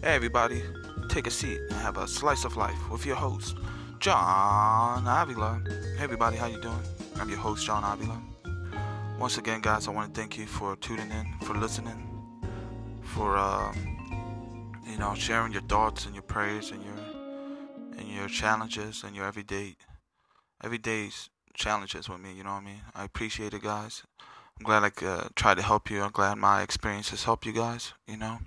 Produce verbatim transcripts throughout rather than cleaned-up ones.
Hey everybody, take a seat and have a slice of life with your host, John Avila. Hey everybody, how you doing? I'm your host, John Avila. Once again, guys, I want to thank you for tuning in, for listening, for uh, you know, sharing your thoughts and your prayers and your and your challenges and your everyday everyday's challenges with me. You know what I mean? I appreciate it, guys. I'm glad I uh, tried to help you. I'm glad my experiences help you guys. You know.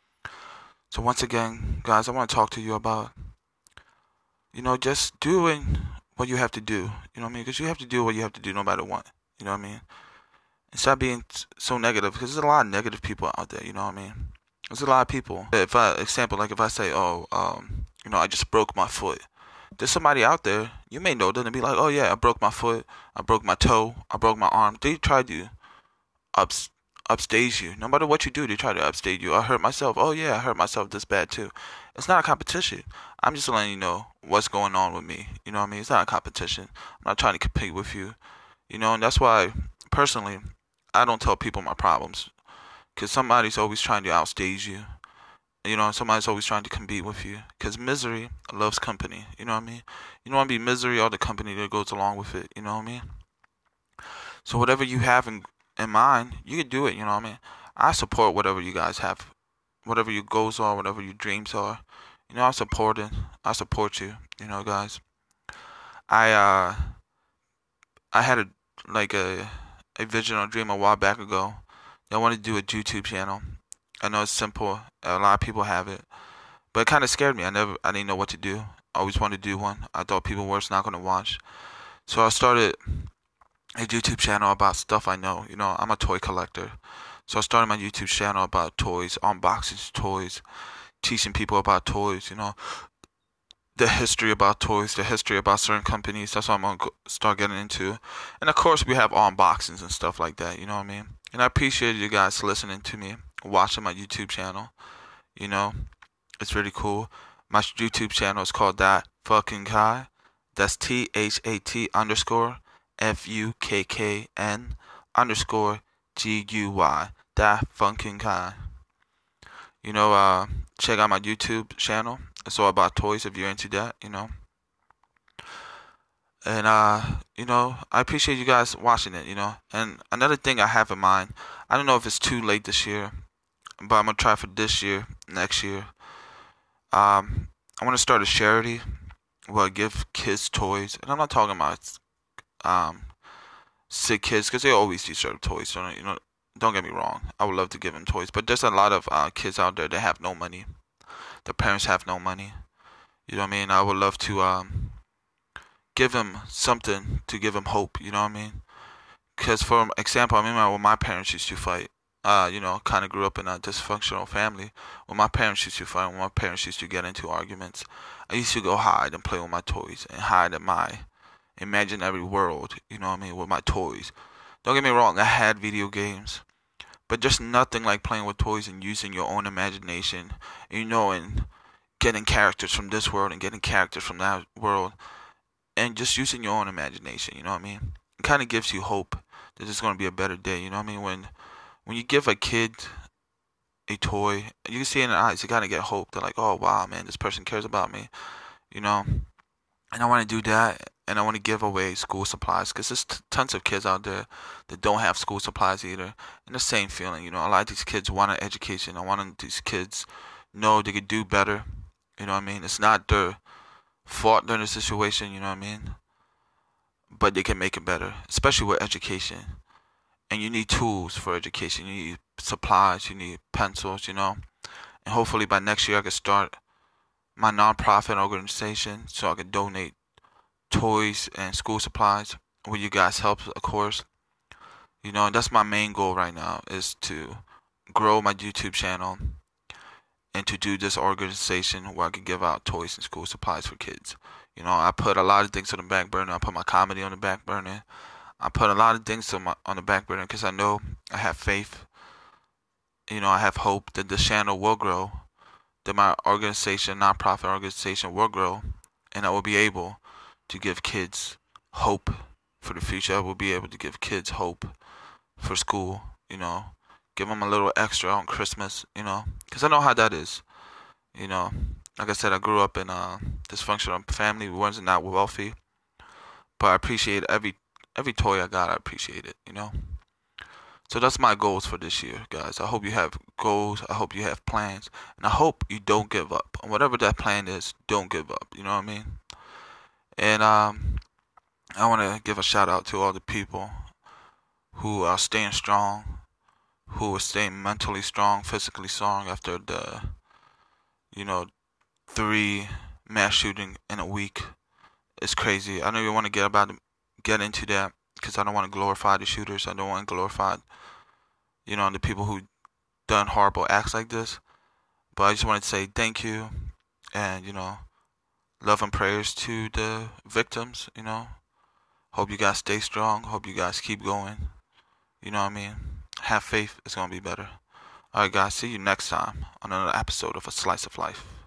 So once again, guys, I want to talk to you about, you know, just doing what you have to do. You know what I mean? Because you have to do what you have to do no matter what. You know what I mean? And stop being so negative, because there's a lot of negative people out there. You know what I mean? There's a lot of people. If I, example, like if I say, oh, um, you know, I just broke my foot. There's somebody out there, you may know them, and be like, oh yeah, I broke my foot, I broke my toe, I broke my arm. They tried to ups, upstage you. No matter what you do, they try to upstage you. I hurt myself. Oh yeah, I hurt myself this bad too. It's not a competition. I'm just letting you know what's going on with me. You know what I mean? It's not a competition. I'm not trying to compete with you. You know, and that's why, personally, I don't tell people my problems. Because somebody's always trying to outstage you. You know, somebody's always trying to compete with you. Because misery loves company. You know what I mean? You don't want to be misery or the company that goes along with it. You know what I mean? So whatever you have in in mind, you can do it. You know what I mean? I support whatever you guys have, whatever your goals are, whatever your dreams are. You know, I support it. I support you. You know, guys. I uh, I had a like a a vision or dream a while back ago. I wanted to do a YouTube channel. I know it's simple. A lot of people have it, but it kind of scared me. I never, I didn't know what to do. I always wanted to do one. I thought people were not going to watch, so I started a YouTube channel about stuff I know. You know, I'm a toy collector. So I started my YouTube channel about toys, unboxing toys, teaching people about toys, you know, the history about toys, the history about certain companies. That's what I'm going to start getting into. And of course, we have unboxings and stuff like that, you know what I mean? And I appreciate you guys listening to me, watching my YouTube channel. You know, it's really cool. My YouTube channel is called That Fucking Kai. That's T H A T underscore F U K K N underscore G U Y. That fucking Kai. You know, uh, check out my YouTube channel. It's all about toys if you're into that, you know. And, uh, you know, I appreciate you guys watching it, you know. And another thing I have in mind, I don't know if it's too late this year, but I'm going to try for this year, next year. Um, I want to start a charity where I give kids toys. And I'm not talking about um, sick kids, because they always deserve toys. So, you know, don't get me wrong. I would love to give them toys. But there's a lot of uh, kids out there that have no money. Their parents have no money. You know what I mean? I would love to um, give them something to give them hope. You know what I mean? Because, for example, I remember when my parents used to fight. Uh, you know, kind of grew up in a dysfunctional family. When my parents used to fight, when my parents used to get into arguments, I used to go hide and play with my toys and hide in my imaginary world. You know what I mean? With my toys. Don't get me wrong, I had video games, but there's nothing like playing with toys and using your own imagination, you know, and getting characters from this world and getting characters from that world, and just using your own imagination, you know what I mean? It kind of gives you hope that there's going to be a better day, you know what I mean? When when you give a kid a toy, you can see in their eyes, they kind of get hope. They're like, oh, wow, man, this person cares about me, you know? And I want to do that, and I want to give away school supplies, because there's t- tons of kids out there that don't have school supplies either. And the same feeling, you know, a lot of these kids want an education. I want these kids know they could do better. You know what I mean? It's not their fault during the situation, you know what I mean? But they can make it better, especially with education. And you need tools for education. You need supplies. You need pencils, you know? And hopefully by next year I can start my nonprofit organization so I can donate toys and school supplies with you guys' help, of course. You know, and that's my main goal right now, is to grow my YouTube channel and to do this organization where I can give out toys and school supplies for kids. You know, I put a lot of things on the back burner. I put my comedy on the back burner. I put a lot of things on, my, on the back burner because I know I have faith. You know, I have hope that this channel will grow, that my organization, nonprofit organization, will grow, and I will be able to give kids hope for the future. I will be able to give kids hope for school, you know, give them a little extra on Christmas, you know, because I know how that is. You know, like I said, I grew up in a dysfunctional family. We wasn't that wealthy, but I appreciate every every toy I got. I appreciate it. You know. So that's my goals for this year, guys. I hope you have goals. I hope you have plans, and I hope you don't give up. And whatever that plan is, don't give up. You know what I mean? And um, I want to give a shout out to all the people who are staying strong, who are staying mentally strong, physically strong after the, you know, three mass shooting in a week. It's crazy. I don't even want to get about get into that because I don't want to glorify the shooters. I don't want to glorify, you know, the people who done horrible acts like this. But I just wanted to say thank you, and you know, love and prayers to the victims. You know, hope you guys stay strong. Hope you guys keep going. You know what I mean? Have faith. It's gonna be better. All right, guys. See you next time on another episode of A Slice of Life.